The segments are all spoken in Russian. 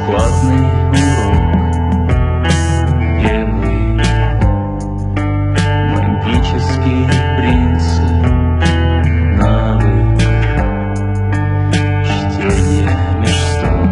бесплатный урок. Первый магический принцип, навык чтения меж строк.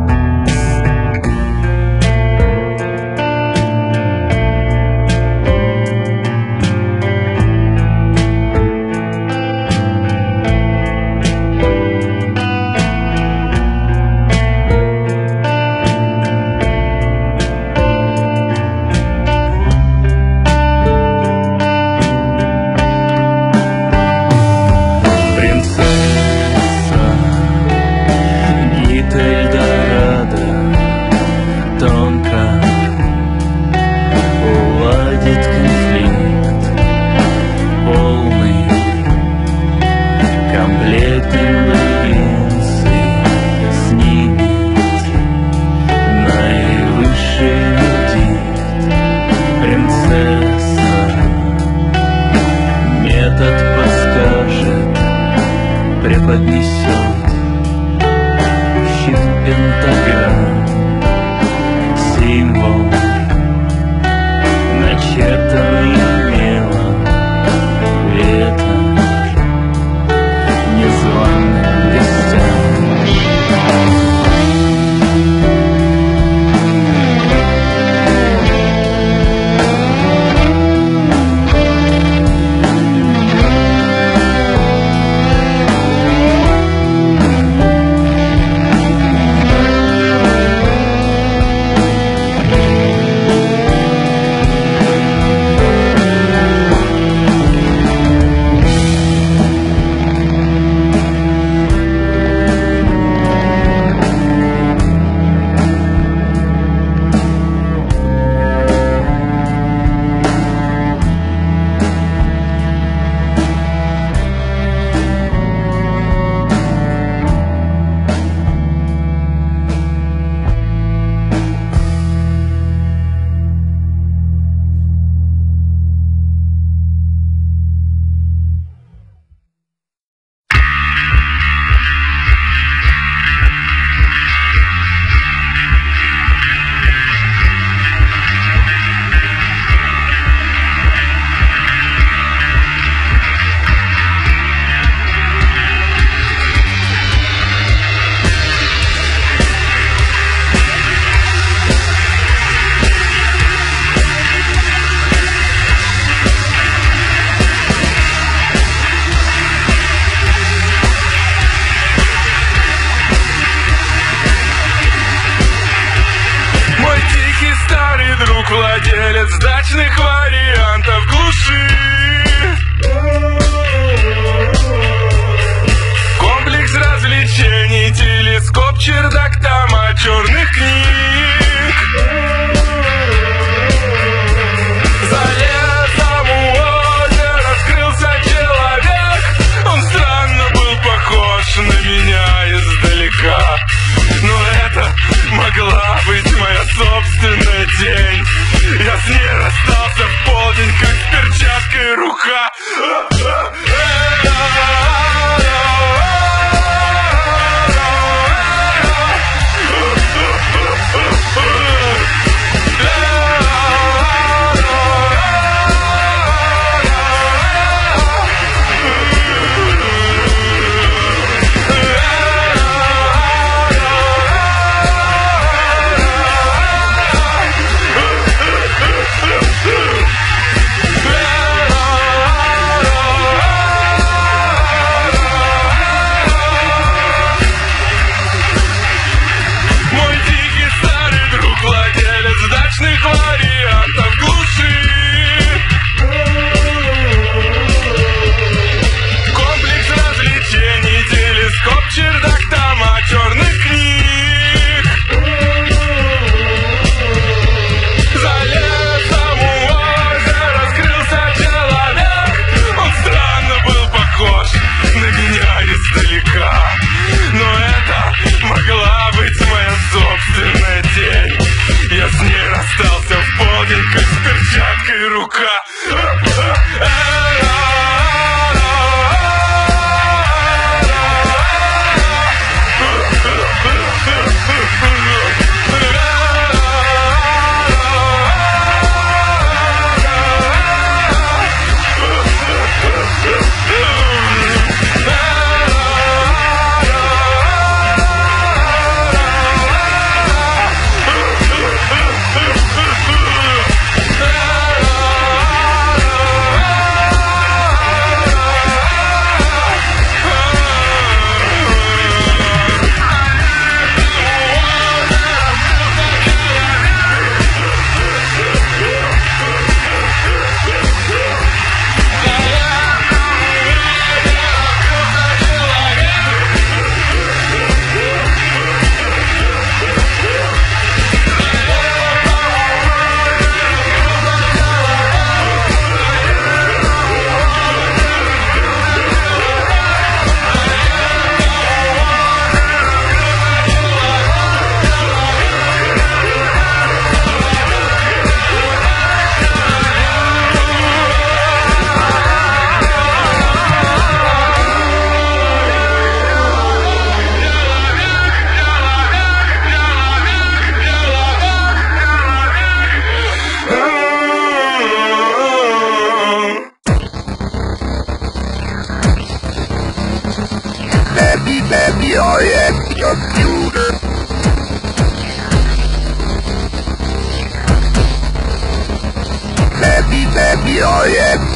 Преподнесет щит пентаграмм, символ, начертанный мелом, ветром, незваным гостям. Владелец дачных вариантов глуши. Комплекс развлечений, телескоп, чердак, тома черных книг. За лесом у озера скрылся человек. Он странно был похож на меня издалека. Но это могла быть моя собственная тень. Я с ней расстался в полдень, как с перчаткой рука.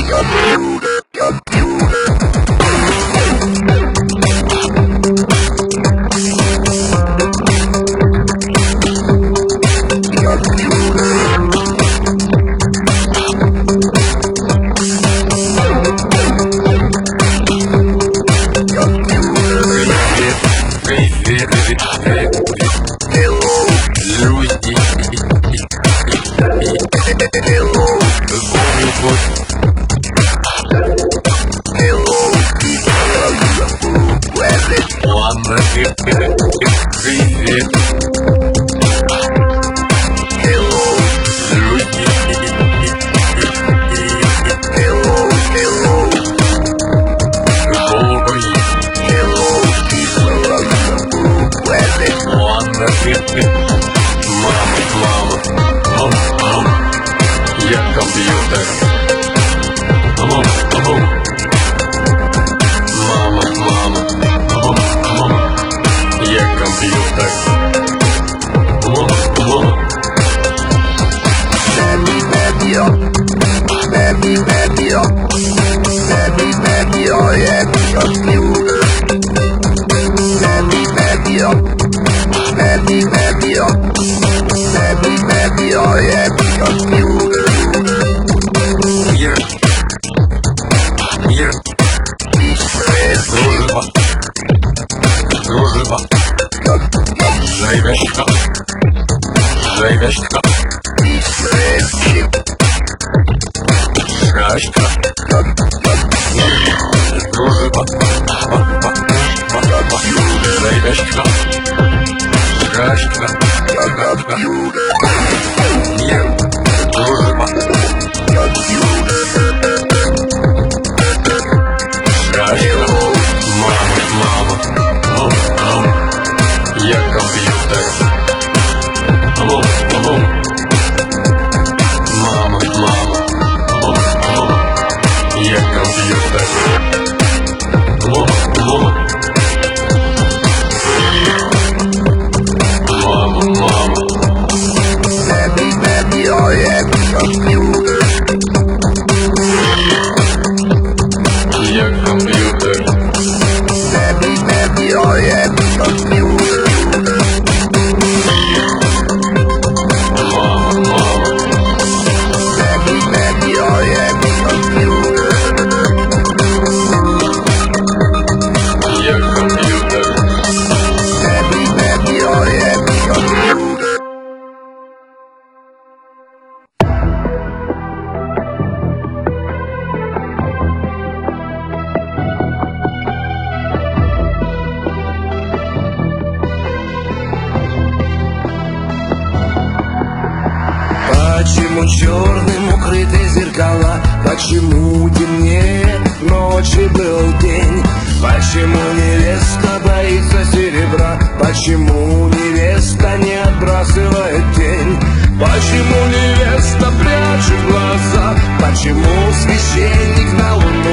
Почему черным укрыты зеркала? Почему темнее ночи был день? Почему невеста боится серебра? Почему невеста не отбрасывает тень? Почему невеста прячет глаза? Почему священник на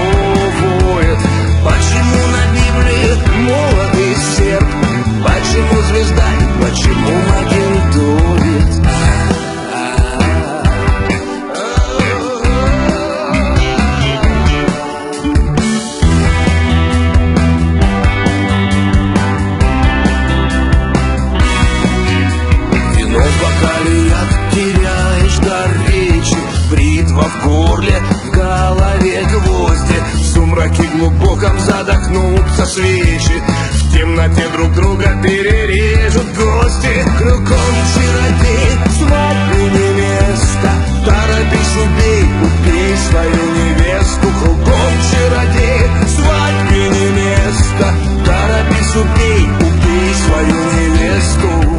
луну воет? Почему на Библии молотый серп? Почему звезда? Почему агентует? Бритва в горле, в голове гвозди, в сумраке глубоком задохнутся свечи, в темноте друг друга перережут гости. Кругом чародей, свадьбы невеста, торопись, убей свою невесту. Кругом чародей, свадьбы невеста, торопись, убей свою невесту.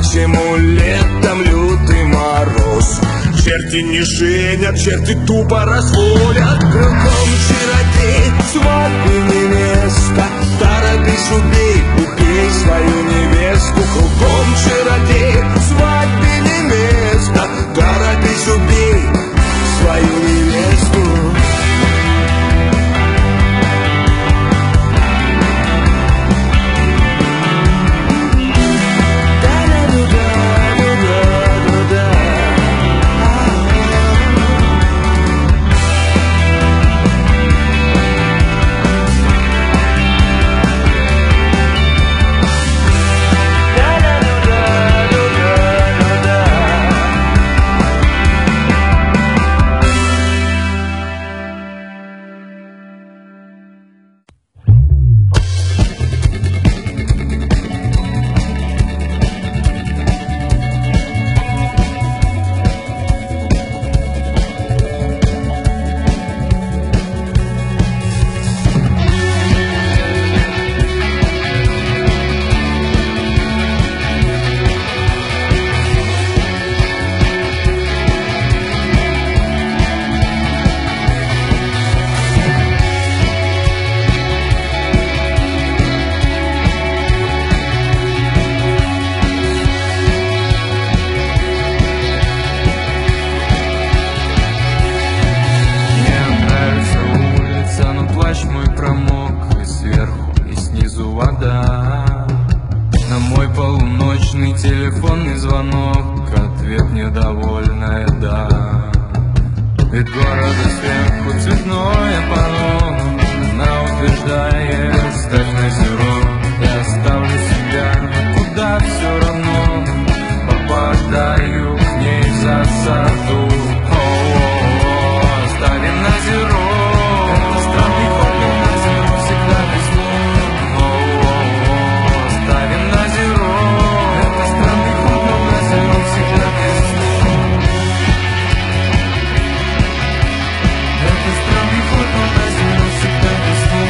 Почему летом лютый мороз? Черти не женят, черти тупо разводят. Кругом чародей, свадьбы невеста. Торопись, убей свою невесту. Кругом чародей, свадьбе не место. Торопись, убей свою невесту. Телефонный звонок, ответ недовольная «да». Вид города сверху цветное панно. Она утверждает, ставь на зеро. Я оставлю себя, куда все равно. Попадаю к ней в засаду. Ставим на зеро. Это странный ход, но на зеро всегда везло. Ставим на зеро. Это странный ход, но на зеро всегда везло. Это странный ход, но на зеро всегда везло.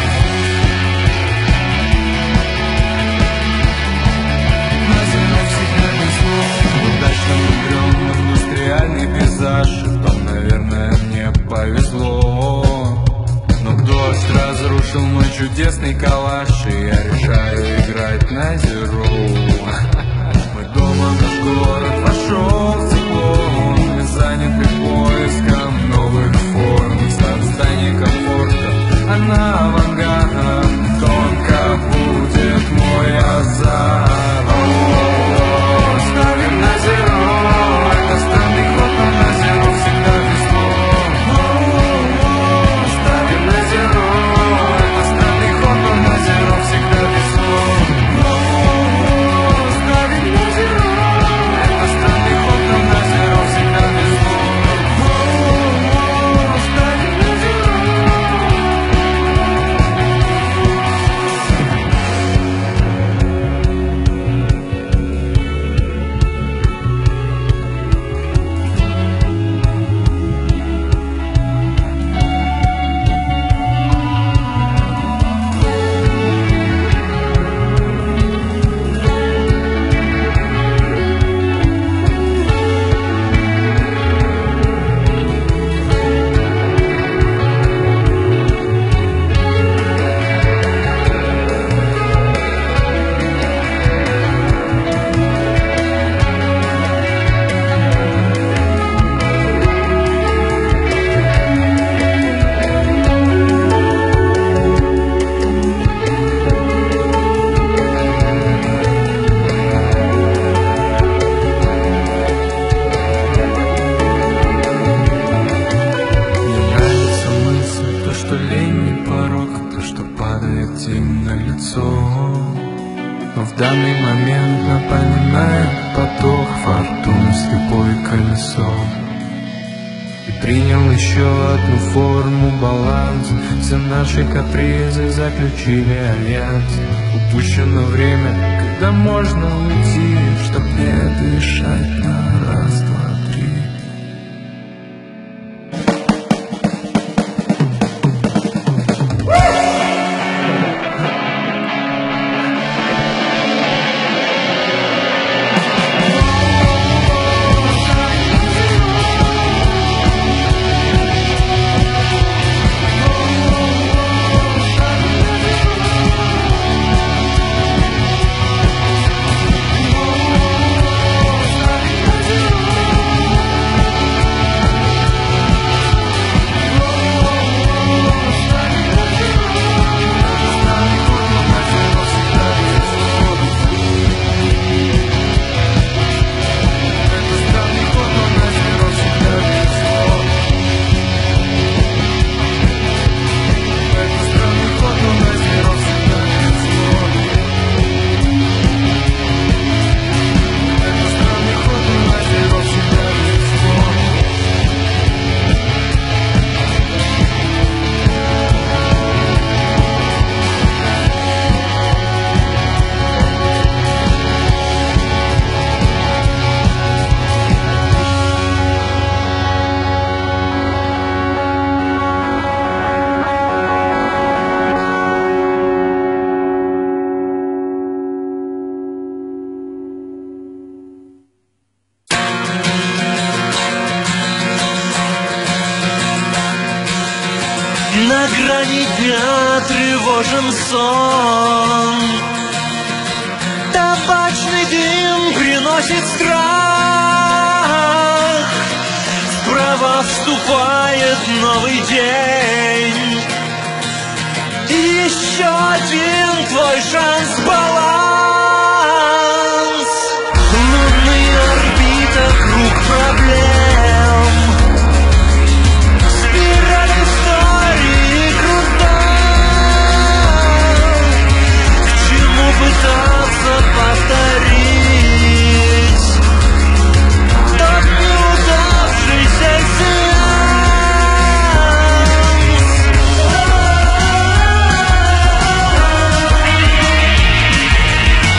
На зеро всегда везло. Удачно влюблен в индустриальный пейзаж. Там, наверное, мне повезло. Но дождь разрушил мой чудесный коллаж, и я решаю играть на зеро. Мы дома, наш город вошел в тепло. Мы заняты поиском новых форм, создание комфорта, а на авангардах тонко будет мой азарт. Ставим на зеро. Это странный ход, но на зеро всегда везло. Ставим на зеро. Это странный ход, но на зеро всегда везло. Ставим на зеро. Это странный ход, но на зеро всегда везло. Ставим на зеро. Но в данный момент напоминает поток фортуны слепое колесо. И принял еще одну форму баланс. Все наши капризы заключили альянс. Упущено время, когда можно уйти, чтоб не дышать на раз, два, три. На грани дня тревожен сон, табачный дым приносит страх. Справа вступает новый день, и еще один твой шанс, баланс. Лунная орбита, круг проблем, спираль истории крута. К чему пытаться повторить тот неудавшийся сеанс?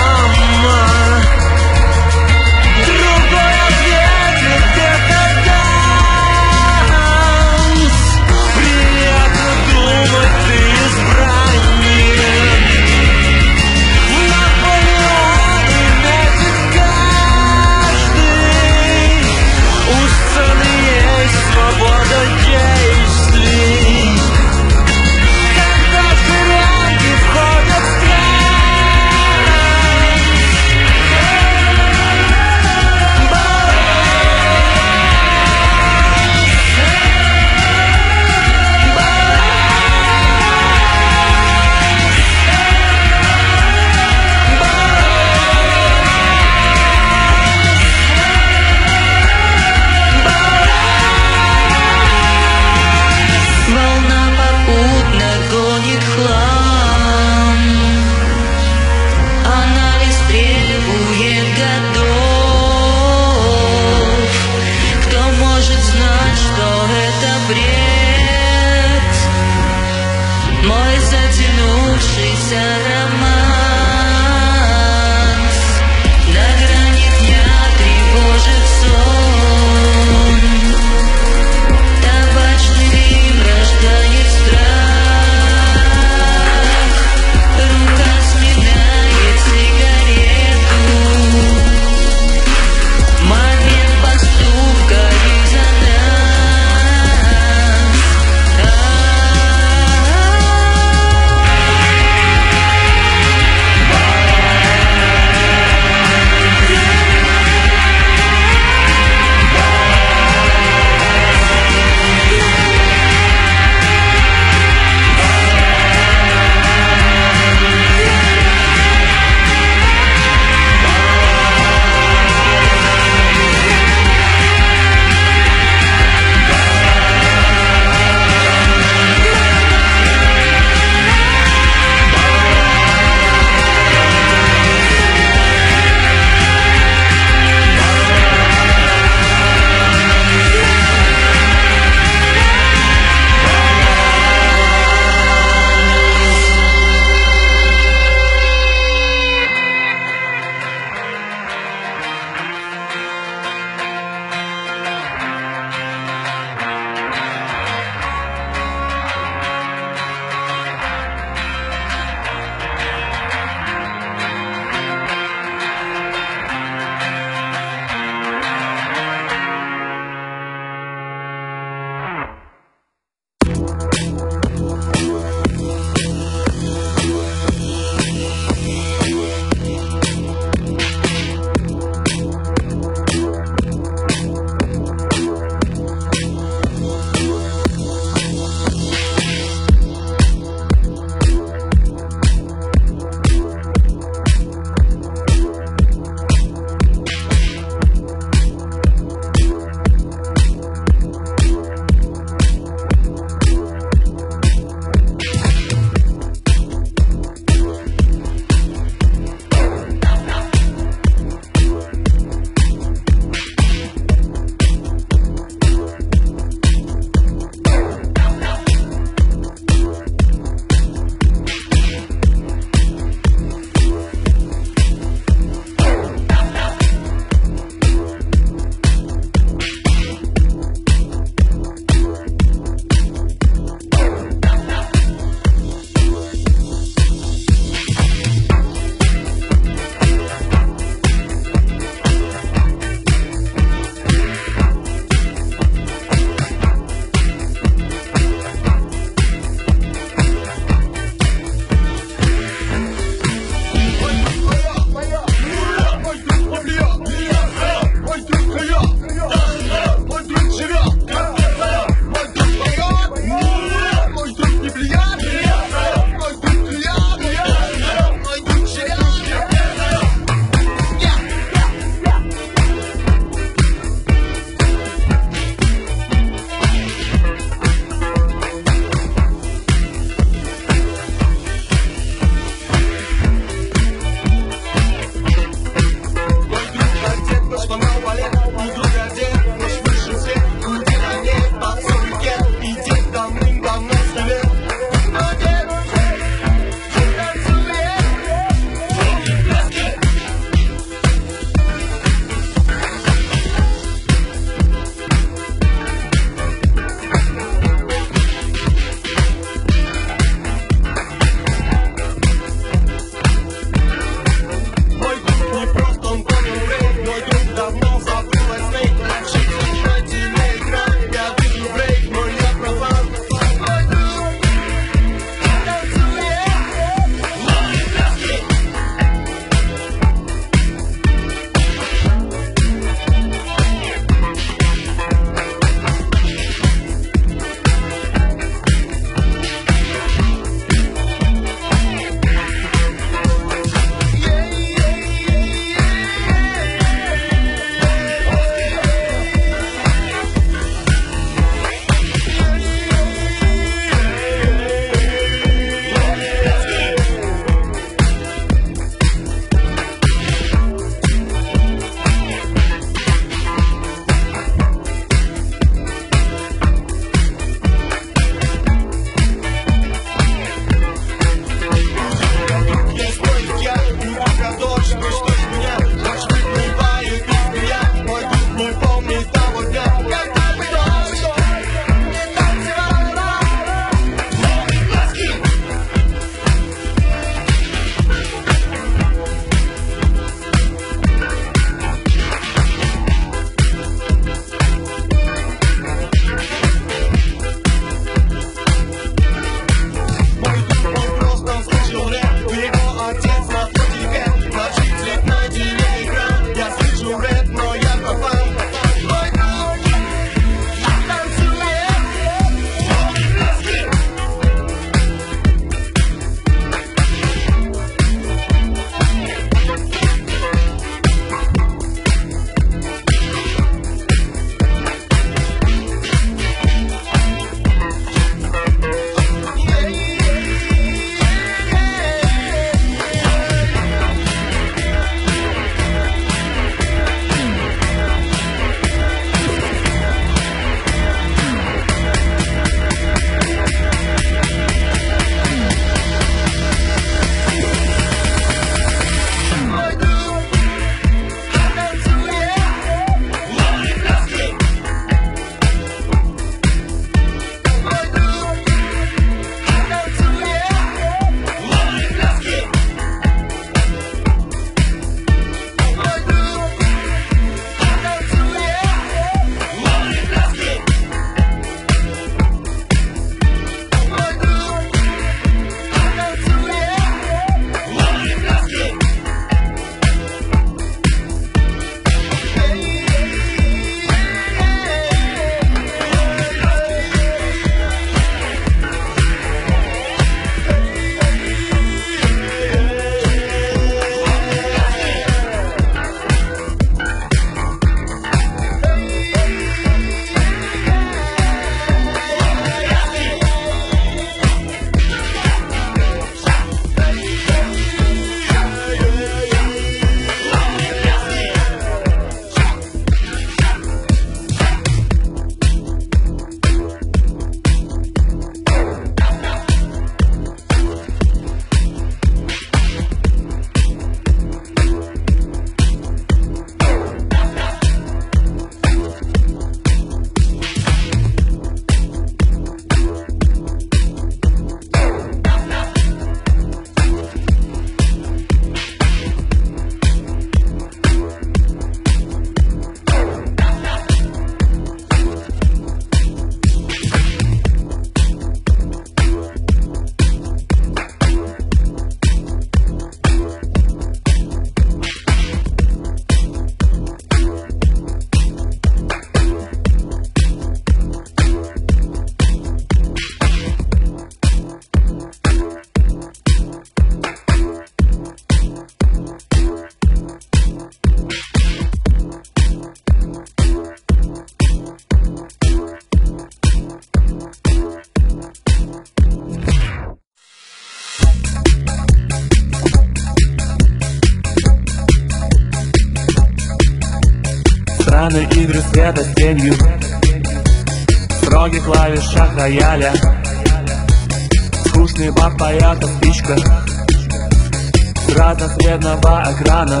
Пьяные игры света с тенью, строгих клавишах рояля, скучный бар по ярким спичках с разноцветного экрана,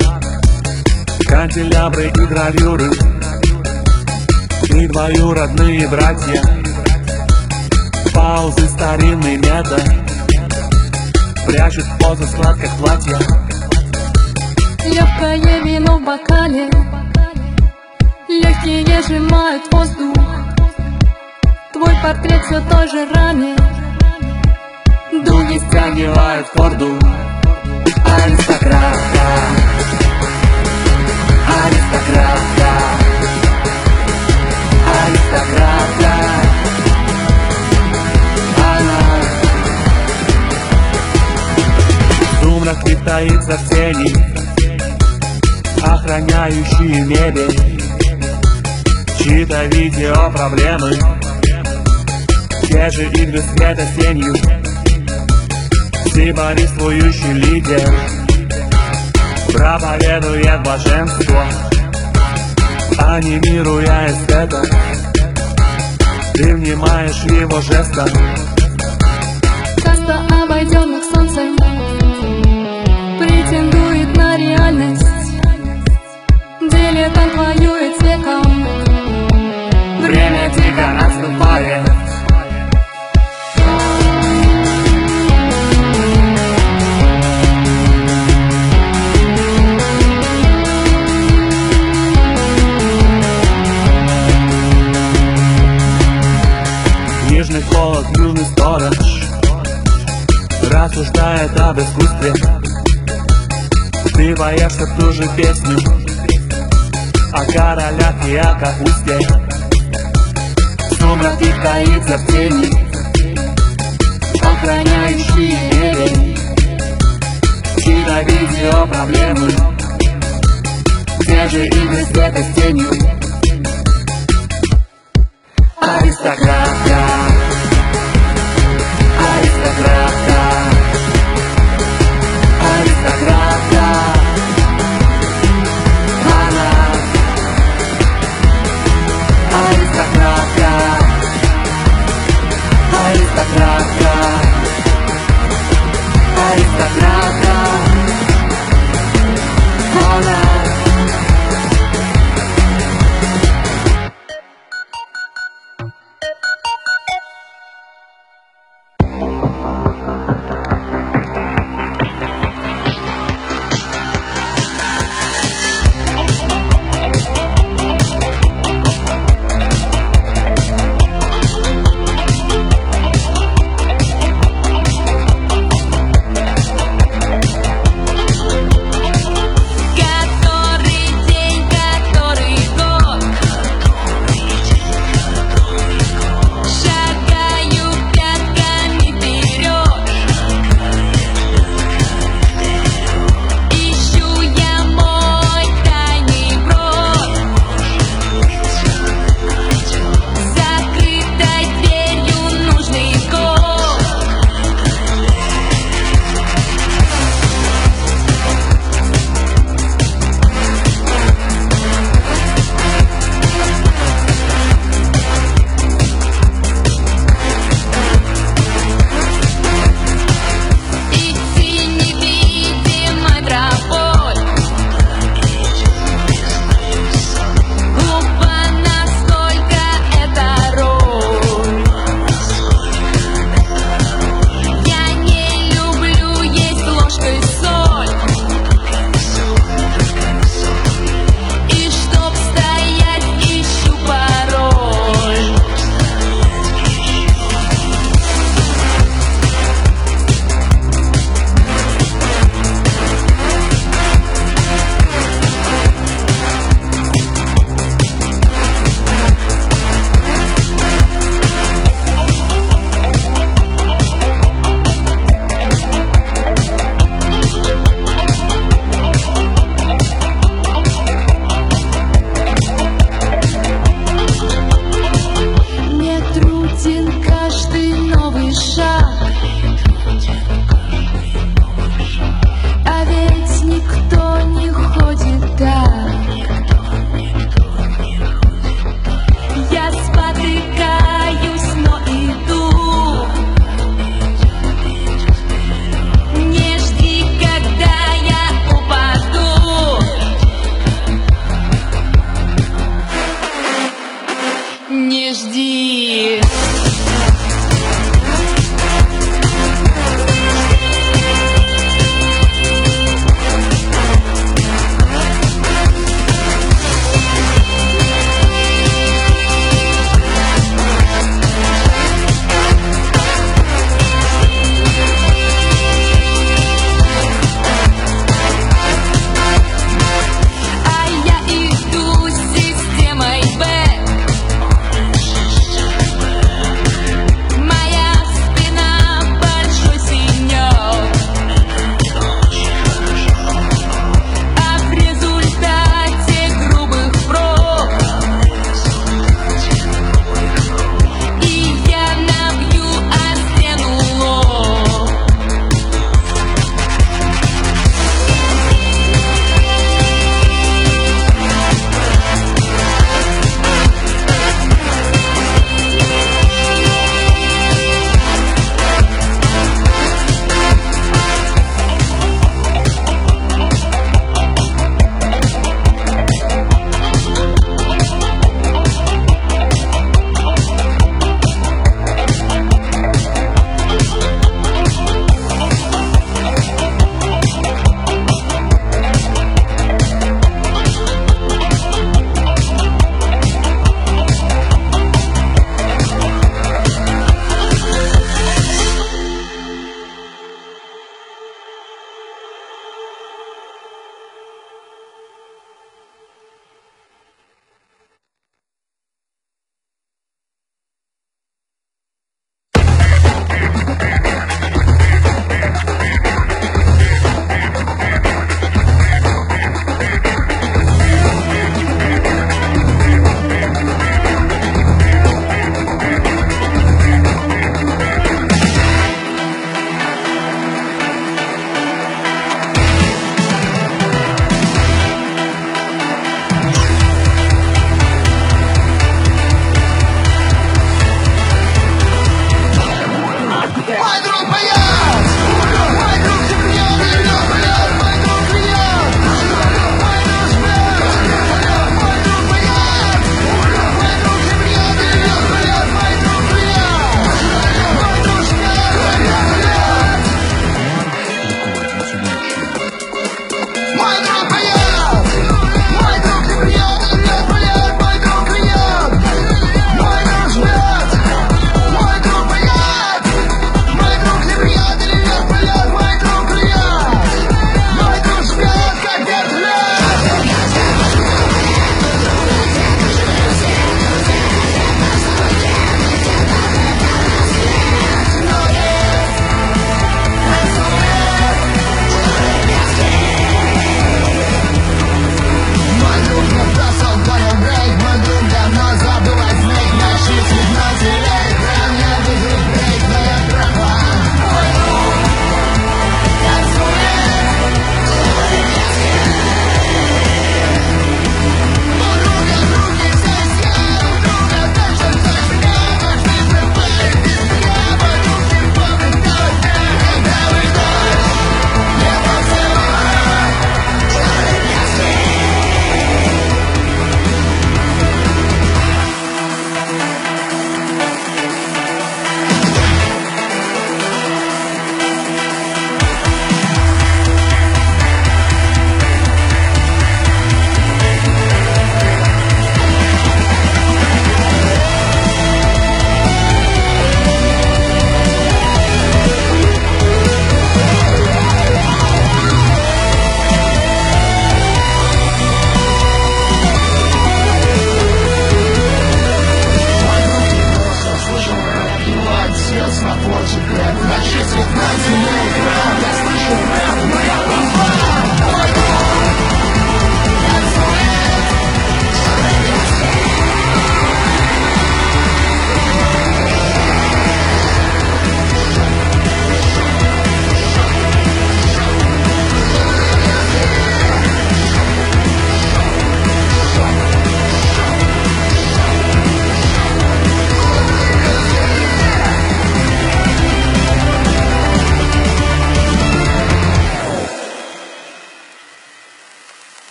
канделябры и гравюры, и двоюродные братья, паузы старинный метод прячут позу сладких платья. Легкое вино в бокале, легкие сжимают воздух. Твой портрет все той же раме, Дуги стягивают форду. Аристократка, аристократка, аристократка. Она сумрак таится в тени, охраняющие мебель, чьи-то видео проблемы, те же игры света с тенью, символистующий лидер проповедует блаженство, анимируя эстета. Ты внимаешь его жестом. каста обойденных солнцем претендует на реальность. Дилетант воюет с веком, Время тихо отступает. Нижний холод, южный сторож рассуждает об искусстве. Ты боишься ту же песню о королях и о капусте. Сумрак их таится в тени, охраняющие мебель, чьи-то видео проблемы, те же игры света с тенью. Аристократка, аристократка, аристократка. Она аристократка, аристократка, аристократка. Она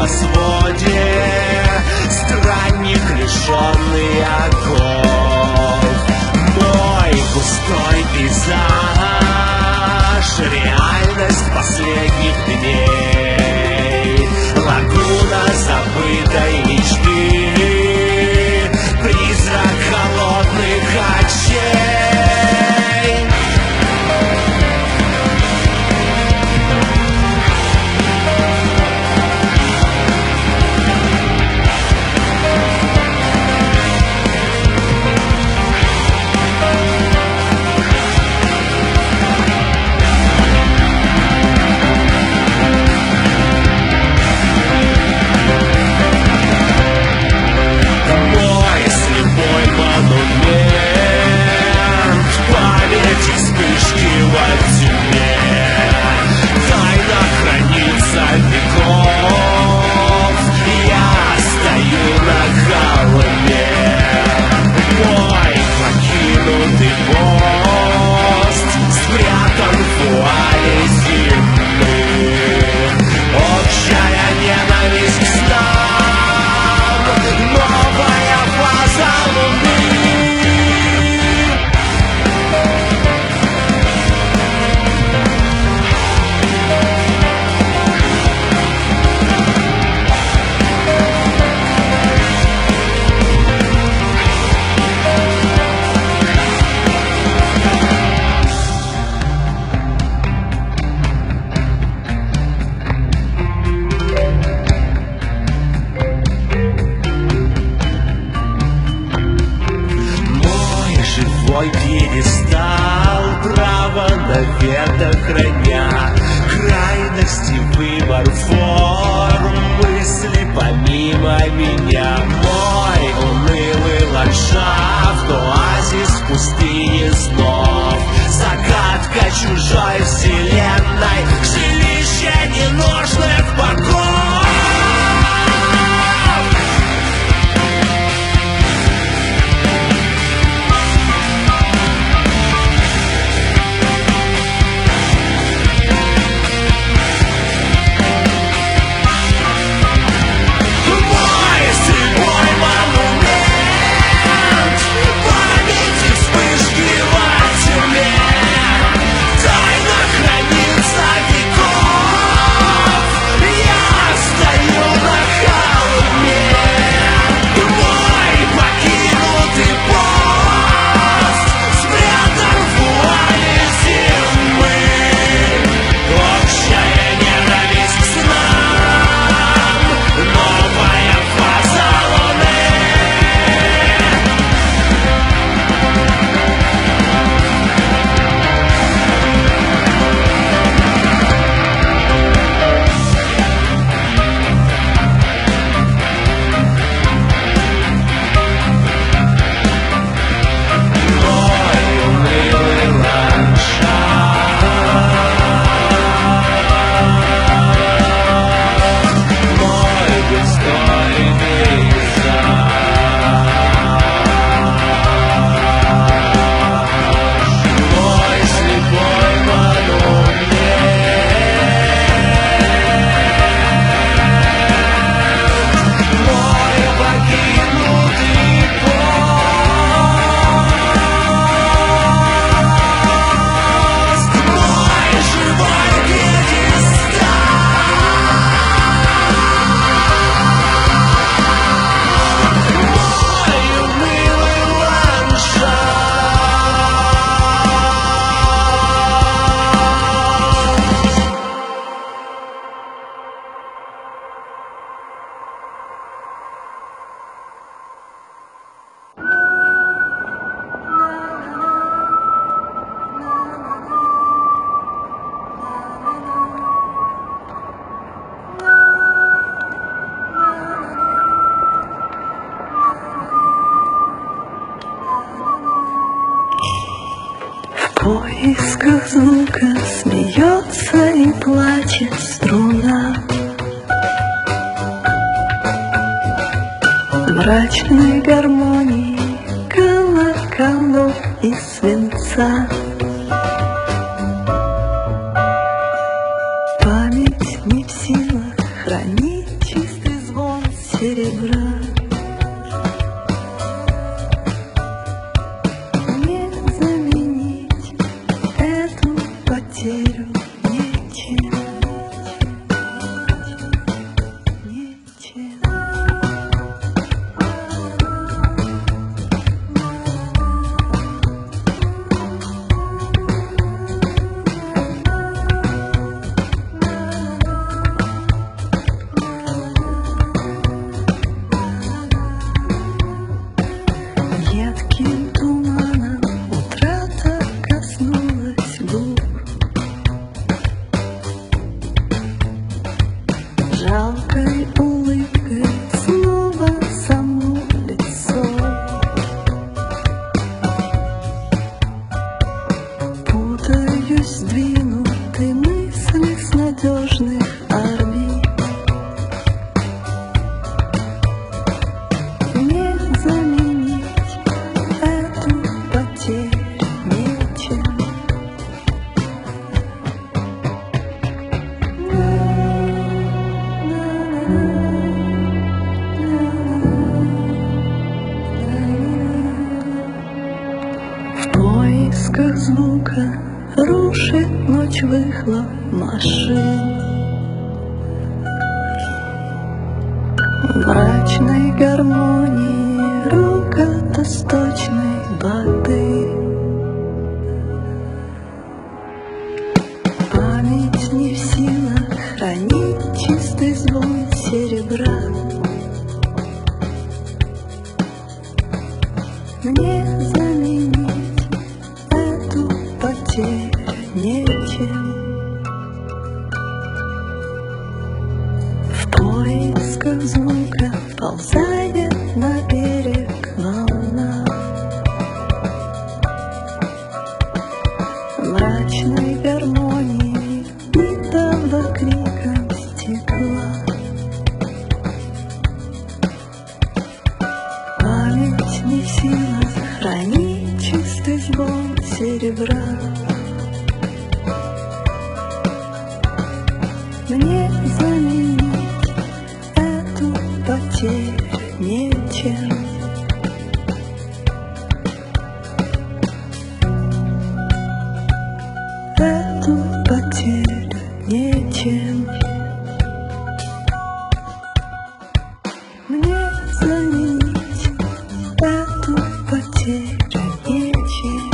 небосводе странник, лишенный оков. Мой густой пейзаж, реальность последних дней, лагуна забытой мечты, призрак холодных очей. Твой пьедестал, право навека храня, крайности выбор форм, мысли помимо меня. Мой унылый ландшафт, оазис в пустыне снов, загадка чужой вселенной, жилище ненужных богов. В поисках звука смеется и плачет струна. В мрачной гармонии колоколов и свинца. Память не в силах хранить чисто жалкой улыбкой снова само лицо. Путаюсь сдвинутой мысли с надежных орбит. Не заменить эту потерю нечем. В поисках звука рушит ночь выхлоп машин. В мрачной гармонии рокот источной воды. Память не в силах хранить чистый звон серебра. Мне заменить эту потерю нечем. В поисках звука ползает на берег волна. В мрачной гармонии не дало криком стекла. Память не в силах хранить чистый звон серебра. Мне заменить эту потерю нечем. Эту потерю нечем. Мне заменить эту потерю нечем.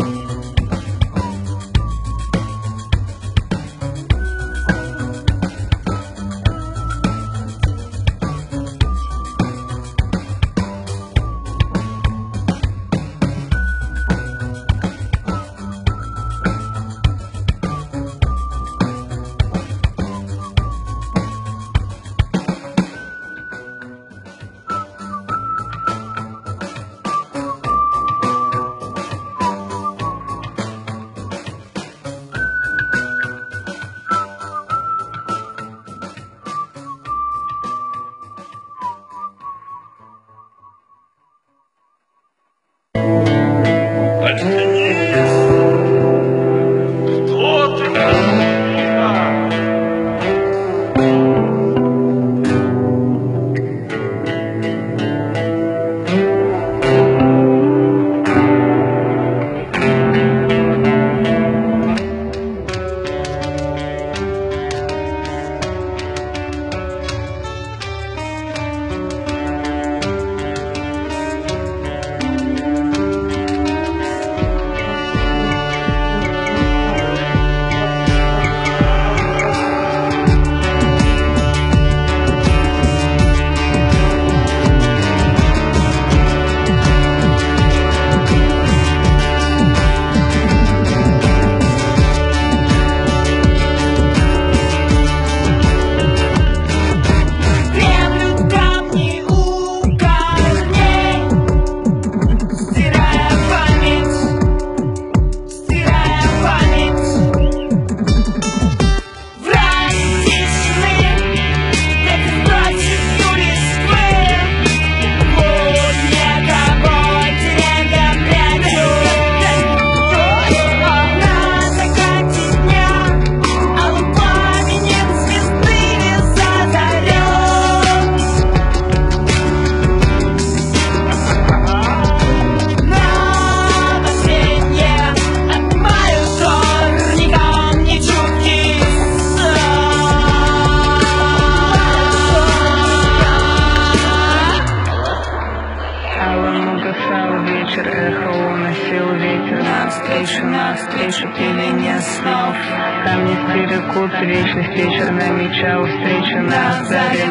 навстречу пение снов. Камни стерекут, вечность вечерная меча у встречи на заре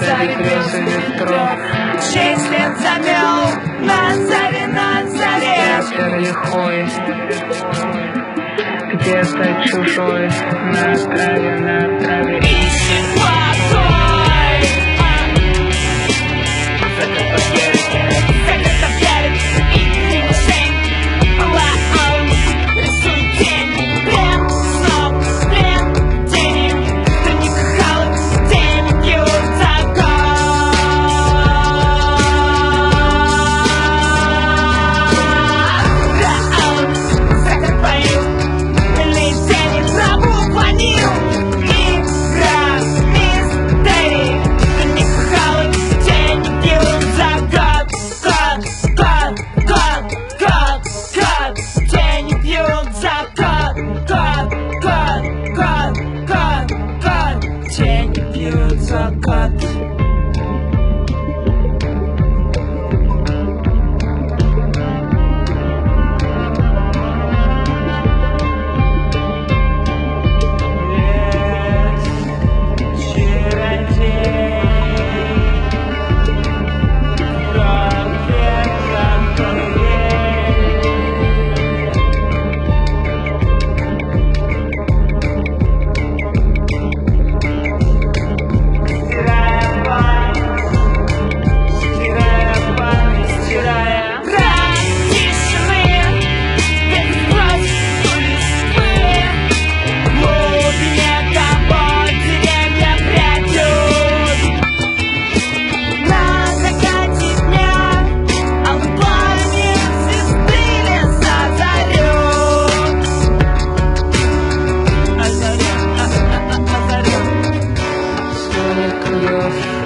грезы ветров. Чей след замел на заре, Ветер лихой, где-то чужой, на траве ищет покой. тень берет закат. Кровь